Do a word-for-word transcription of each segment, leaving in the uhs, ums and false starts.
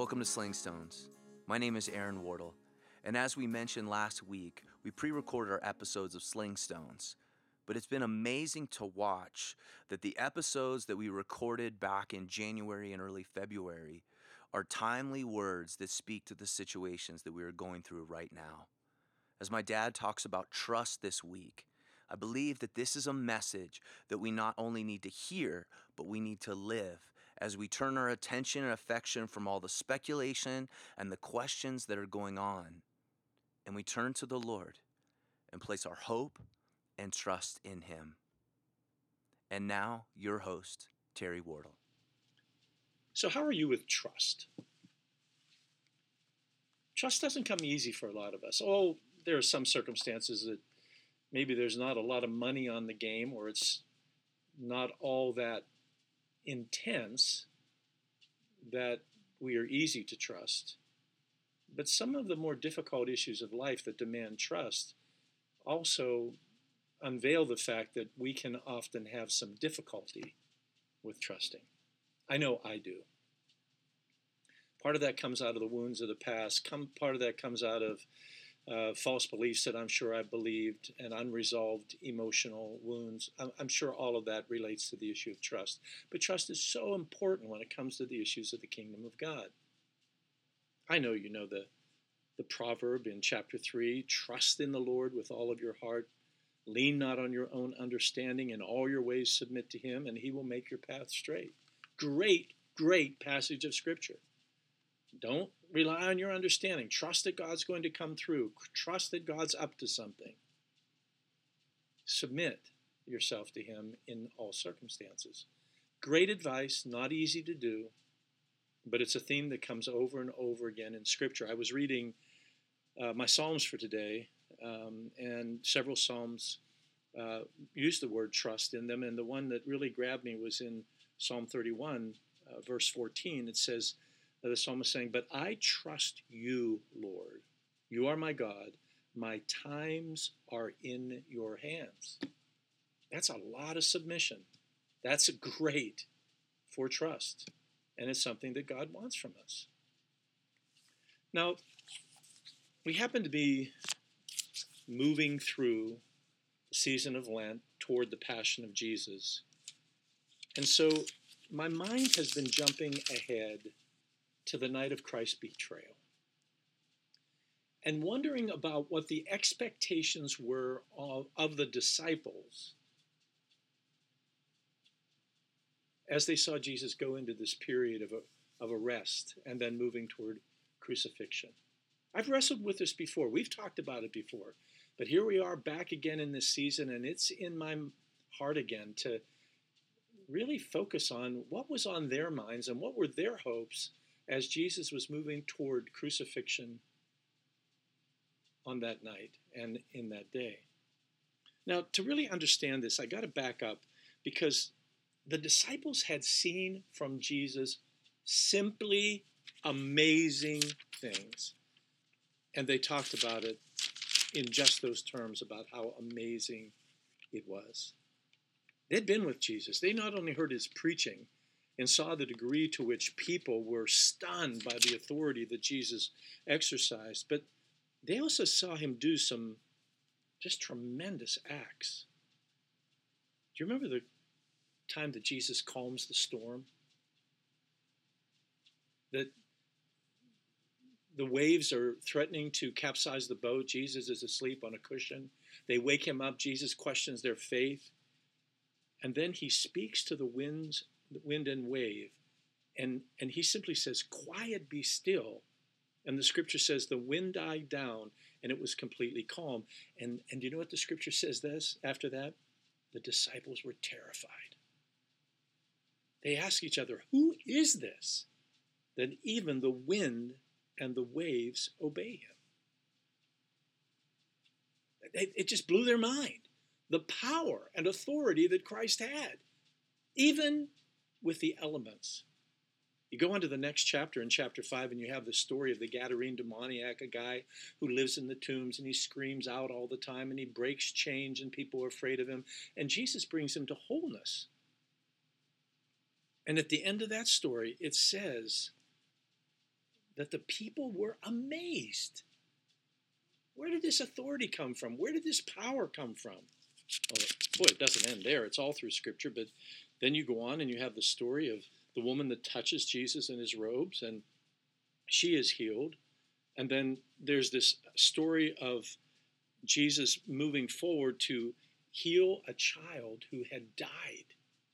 Welcome to Sling Stones. My name is Aaron Wardle, and as we mentioned last week, we pre-recorded our episodes of Sling Stones. But it's been amazing to watch that the episodes that we recorded back in January and early February are timely words that speak to the situations that we are going through right now. As my dad talks about trust this week, I believe that this is a message that we not only need to hear, but we need to live as we turn our attention and affection from all the speculation and the questions that are going on, and we turn to the Lord and place our hope and trust in Him. And now, your host, Terry Wardle. So how are you with trust? Trust doesn't come easy for a lot of us. Oh, there are some circumstances that maybe there's not a lot of money on the game, or it's not all that intense that we are easy to trust. But some of the more difficult issues of life that demand trust also unveil the fact that we can often have some difficulty with trusting. I know I do. Part of that comes out of the wounds of the past. Come, part of that comes out of uh, false beliefs that I'm sure I believed, and unresolved emotional wounds. I'm, I'm sure all of that relates to the issue of trust. But trust is so important when it comes to the issues of the kingdom of God. I know you know the, the proverb in chapter three, trust in the Lord with all of your heart. Lean not on your own understanding. In all your ways submit to Him, and He will make your path straight. Great, great passage of Scripture. Don't rely on your understanding. Trust that God's going to come through. Trust that God's up to something. Submit yourself to Him in all circumstances. Great advice, not easy to do, but it's a theme that comes over and over again in Scripture. I was reading uh, my Psalms for today, um, and several Psalms uh, use the word trust in them, and the one that really grabbed me was in Psalm thirty-one, uh, verse fourteen. It says, uh, the psalmist saying, "But I trust you, Lord. You are my God. My times are in your hands." That's a lot of submission. That's great for trust, and it's something that God wants from us. Now, we happen to be moving through the season of Lent toward the Passion of Jesus. And so my mind has been jumping ahead to the night of Christ's betrayal and wondering about what the expectations were of, of the disciples as they saw Jesus go into this period of, a, of arrest and then moving toward crucifixion. I've wrestled with this before. We've talked about it before. But here we are back again in this season, and it's in my heart again to really focus on what was on their minds and what were their hopes as Jesus was moving toward crucifixion on that night and in that day. Now, to really understand this, I got to back up, because the disciples had seen from Jesus simply amazing things. And they talked about it in just those terms, about how amazing it was. They'd been with Jesus. They not only heard His preaching and saw the degree to which people were stunned by the authority that Jesus exercised, but they also saw Him do some just tremendous acts. Do you remember the time that Jesus calms the storm? That the waves are threatening to capsize the boat. Jesus is asleep on a cushion. They wake Him up. Jesus questions their faith. And then He speaks to the winds, the wind and wave. And, and He simply says, "Quiet, be still." And the Scripture says the wind died down and it was completely calm. And, and do you know what the Scripture says this after that? The disciples were terrified. They ask each other, "Who is this that even the wind and the waves obey Him?" It, it just blew their mind. The power and authority that Christ had, even with the elements. You go on to the next chapter, in chapter five, and you have the story of the Gadarene demoniac, a guy who lives in the tombs, and he screams out all the time, and he breaks chains, and people are afraid of him. And Jesus brings him to wholeness. And at the end of that story, it says that the people were amazed. Where did this authority come from? Where did this power come from? Well, boy, it doesn't end there. It's all through Scripture. But then you go on and you have the story of the woman that touches Jesus in his robes, and she is healed. And then there's this story of Jesus moving forward to heal a child who had died.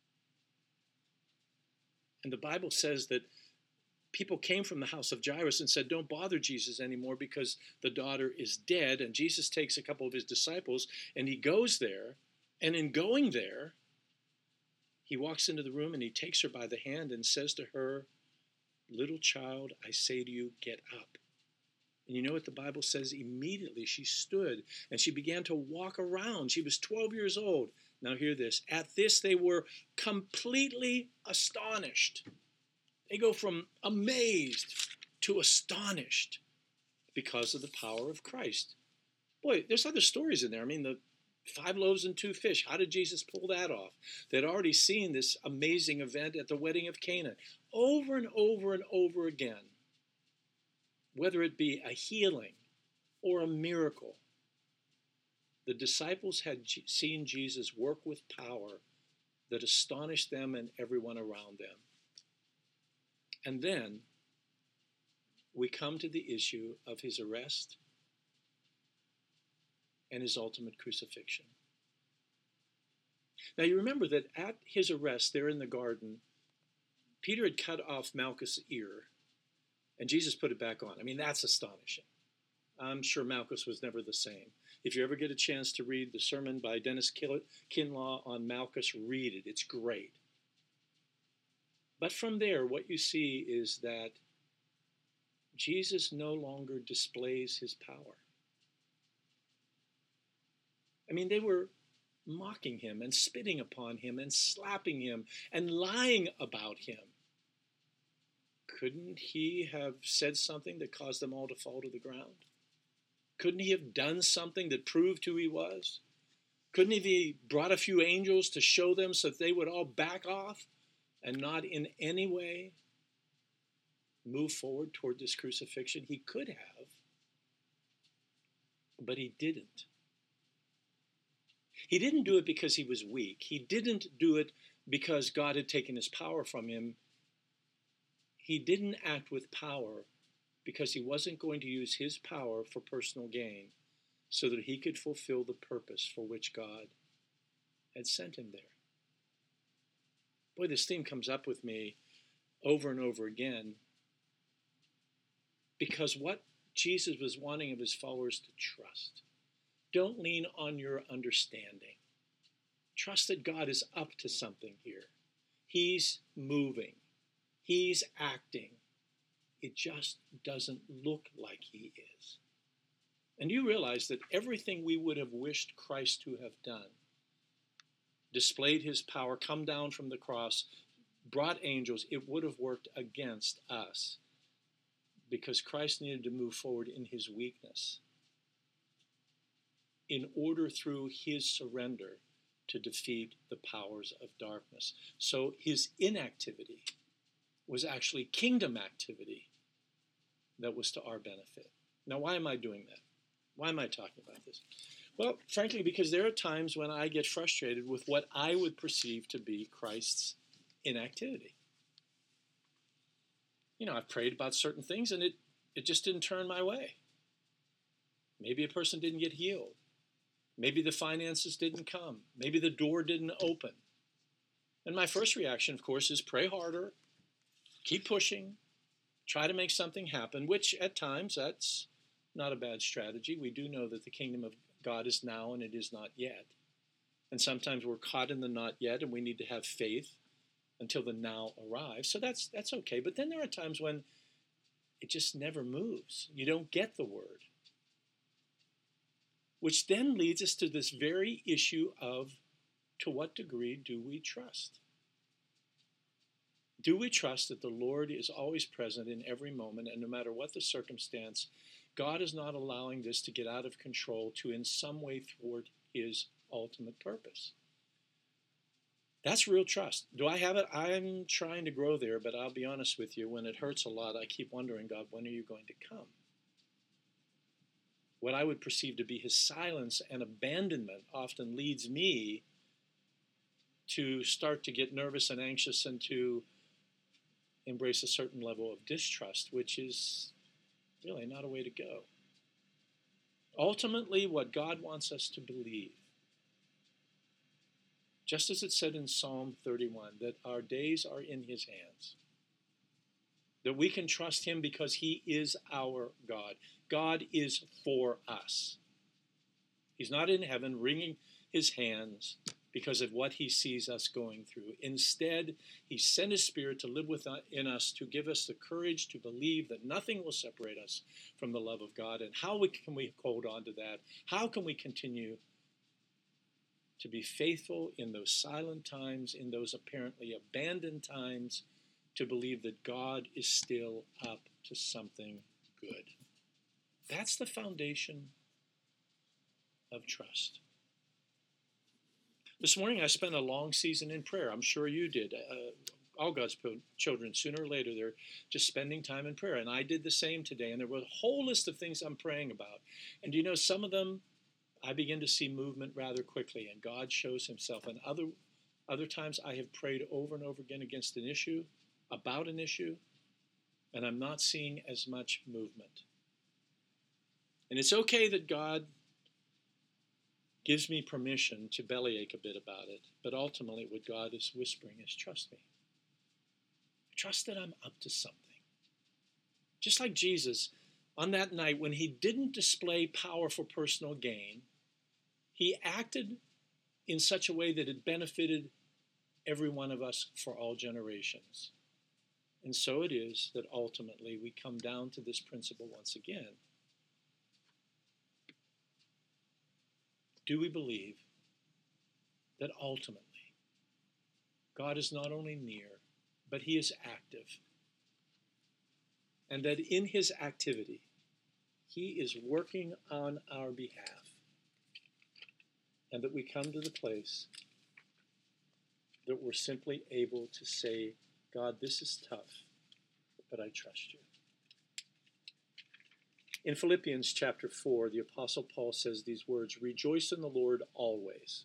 And the Bible says that people came from the house of Jairus and said, don't bother Jesus anymore because the daughter is dead. And Jesus takes a couple of his disciples and he goes there. And in going there, he walks into the room and he takes her by the hand and says to her, little child, I say to you, get up. And you know what the Bible says? Immediately she stood and she began to walk around. She was twelve years old. Now hear this. At this they were completely astonished. They go from amazed to astonished because of the power of Christ. Boy, there's other stories in there. I mean, the five loaves and two fish. How did Jesus pull that off? They'd already seen this amazing event at the wedding of Cana. Over and over and over again, whether it be a healing or a miracle, the disciples had seen Jesus work with power that astonished them and everyone around them. And then we come to the issue of his arrest and his ultimate crucifixion. Now you remember that at his arrest there in the garden, Peter had cut off Malchus' ear, and Jesus put it back on. I mean, that's astonishing. I'm sure Malchus was never the same. If you ever get a chance to read the sermon by Dennis Kinlaw on Malchus, read it. It's great. But from there, what you see is that Jesus no longer displays his power. I mean, they were mocking him and spitting upon him and slapping him and lying about him. Couldn't he have said something that caused them all to fall to the ground? Couldn't he have done something that proved who he was? Couldn't he have brought a few angels to show them so that they would all back off and not in any way move forward toward this crucifixion? He could have, but he didn't. He didn't do it because he was weak. He didn't do it because God had taken his power from him. He didn't act with power because he wasn't going to use his power for personal gain so that he could fulfill the purpose for which God had sent him there. Boy, this theme comes up with me over and over again because what Jesus was wanting of his followers to trust. Don't lean on your understanding. Trust that God is up to something here. He's moving. He's acting. It just doesn't look like he is. And you realize that everything we would have wished Christ to have done, displayed his power, come down from the cross, brought angels, it would have worked against us because Christ needed to move forward in his weakness in order through his surrender to defeat the powers of darkness. So his inactivity was actually kingdom activity that was to our benefit. Now, why am I doing that? Why am I talking about this? Well, frankly, because there are times when I get frustrated with what I would perceive to be Christ's inactivity. You know, I've prayed about certain things and it, it just didn't turn my way. Maybe a person didn't get healed. Maybe the finances didn't come. Maybe the door didn't open. And my first reaction, of course, is pray harder, keep pushing, try to make something happen, which at times that's not a bad strategy. We do know that the kingdom of God is now and it is not yet. And sometimes we're caught in the not yet and we need to have faith until the now arrives. So that's that's okay. But then there are times when it just never moves. You don't get the word. Which then leads us to this very issue of to what degree do we trust? Do we trust that the Lord is always present in every moment and no matter what the circumstance, God is not allowing this to get out of control to in some way thwart his ultimate purpose? That's real trust. Do I have it? I'm trying to grow there, but I'll be honest with you, when it hurts a lot, I keep wondering, God, when are you going to come? What I would perceive to be his silence and abandonment often leads me to start to get nervous and anxious and to embrace a certain level of distrust, which is really not a way to go. Ultimately, what God wants us to believe, just as it said in Psalm thirty-one, that our days are in his hands, that we can trust him because he is our God. God is for us. He's not in heaven wringing his hands because of what he sees us going through. Instead, he sent his Spirit to live within us, to give us the courage to believe that nothing will separate us from the love of God. And how we, can we hold on to that? How can we continue to be faithful in those silent times, in those apparently abandoned times, to believe that God is still up to something good? That's the foundation of trust. This morning I spent a long season in prayer. I'm sure you did. Uh, all God's children, sooner or later, they're just spending time in prayer. And I did the same today. And there was a whole list of things I'm praying about. And you know, some of them I begin to see movement rather quickly, and God shows himself. And other, other times I have prayed over and over again against an issue, about an issue, and I'm not seeing as much movement. And it's okay that God gives me permission to bellyache a bit about it, but ultimately what God is whispering is, trust me. Trust that I'm up to something. Just like Jesus, on that night when he didn't display power for personal gain, he acted in such a way that it benefited every one of us for all generations. And so it is that ultimately we come down to this principle once again. Do we believe that ultimately God is not only near, but he is active? And that in his activity, he is working on our behalf. And that we come to the place that we're simply able to say, God, this is tough, but I trust you. In Philippians chapter four, the Apostle Paul says these words, rejoice in the Lord always.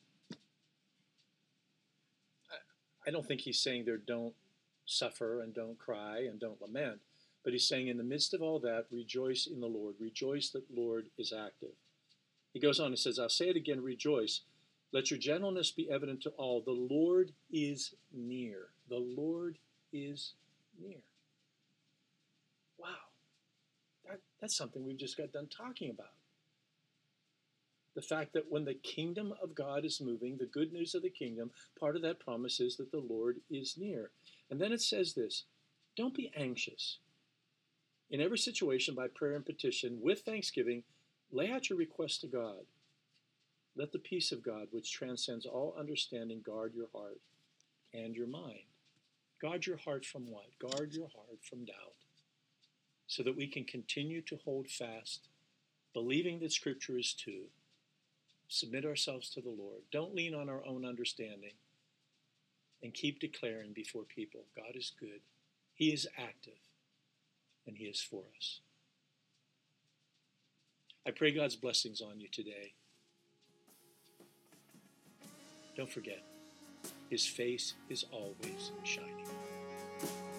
I don't think he's saying there don't suffer and don't cry and don't lament, but he's saying in the midst of all that, rejoice in the Lord. Rejoice that the Lord is active. He goes on, he says, I'll say it again, rejoice. Let your gentleness be evident to all. The Lord is near. The Lord is near. Wow. That, that's something we've just got done talking about. The fact that when the kingdom of God is moving, the good news of the kingdom, part of that promise is that the Lord is near. And then it says this, don't be anxious. In every situation, by prayer and petition, with thanksgiving, lay out your request to God. Let the peace of God, which transcends all understanding, guard your heart and your mind. Guard your heart from what? Guard your heart from doubt, so that we can continue to hold fast, believing that Scripture is true. Submit ourselves to the Lord. Don't lean on our own understanding, and keep declaring before people, God is good, he is active, and he is for us. I pray God's blessings on you today. Don't forget, his face is always shining.